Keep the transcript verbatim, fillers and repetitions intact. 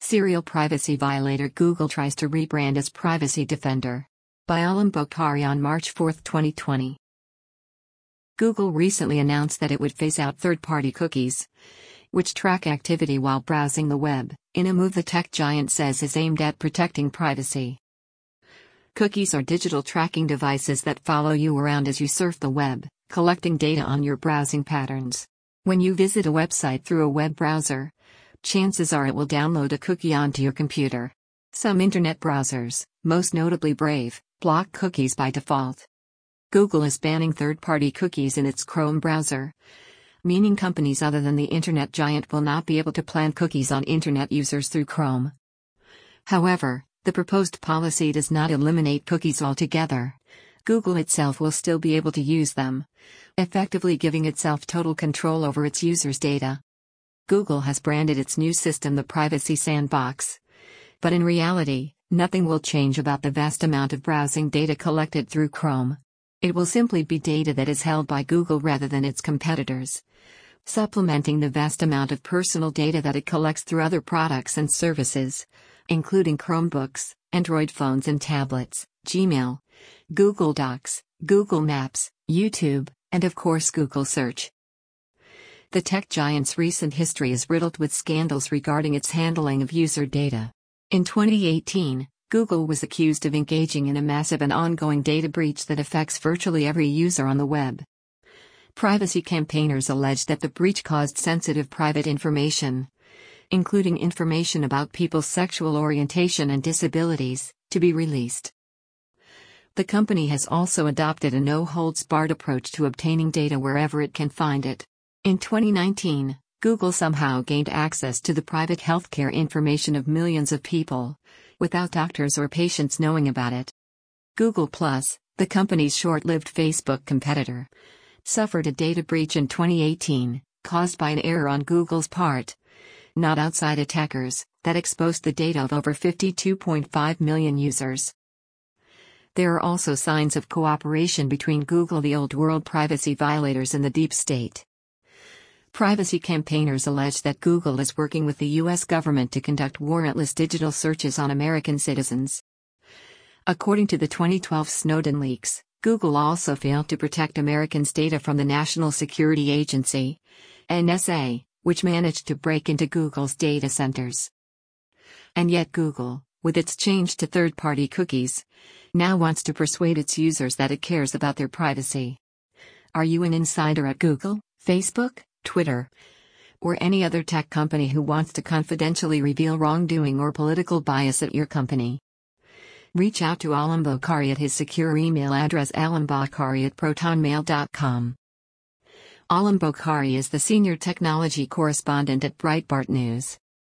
Serial privacy violator Google tries to rebrand as Privacy Defender. By Alam Bokhari on March fourth, twenty twenty. Google recently announced that it would phase out third-party cookies, which track activity while browsing the web, in a move the tech giant says is aimed at protecting privacy. Cookies are digital tracking devices that follow you around as you surf the web, collecting data on your browsing patterns. When you visit a website through a web browser, chances are it will download a cookie onto your computer. Some internet browsers, most notably Brave, block cookies by default. Google is banning third-party cookies in its Chrome browser, meaning companies other than the internet giant will not be able to plant cookies on internet users through Chrome. However, the proposed policy does not eliminate cookies altogether. Google itself will still be able to use them, effectively giving itself total control over its users' data. Google has branded its new system the Privacy Sandbox. But in reality, nothing will change about the vast amount of browsing data collected through Chrome. It will simply be data that is held by Google rather than its competitors, supplementing the vast amount of personal data that it collects through other products and services, including Chromebooks, Android phones and tablets, Gmail, Google Docs, Google Maps, YouTube, and of course Google Search. The tech giant's recent history is riddled with scandals regarding its handling of user data. In twenty eighteen, Google was accused of engaging in a massive and ongoing data breach that affects virtually every user on the web. Privacy campaigners alleged that the breach caused sensitive private information, including information about people's sexual orientation and disabilities, to be released. The company has also adopted a no-holds-barred approach to obtaining data wherever it can find it. In twenty nineteen, Google somehow gained access to the private healthcare information of millions of people, without doctors or patients knowing about it. Google Plus, the company's short-lived Facebook competitor, suffered a data breach in twenty eighteen, caused by an error on Google's part, not outside attackers, that exposed the data of over fifty-two point five million users. There are also signs of cooperation between Google, the old world privacy violators, and the deep state. Privacy campaigners allege that Google is working with the U S government to conduct warrantless digital searches on American citizens. According to the twenty twelve Snowden leaks, Google also failed to protect Americans' data from the National Security Agency, N S A, which managed to break into Google's data centers. And yet Google, with its change to third-party cookies, now wants to persuade its users that it cares about their privacy. Are you an insider at Google, Facebook, Twitter, or any other tech company who wants to confidentially reveal wrongdoing or political bias at your company? Reach out to Alam Bokhari at his secure email address alambokhari at protonmail dot com. Alam Bokhari is the senior technology correspondent at Breitbart News.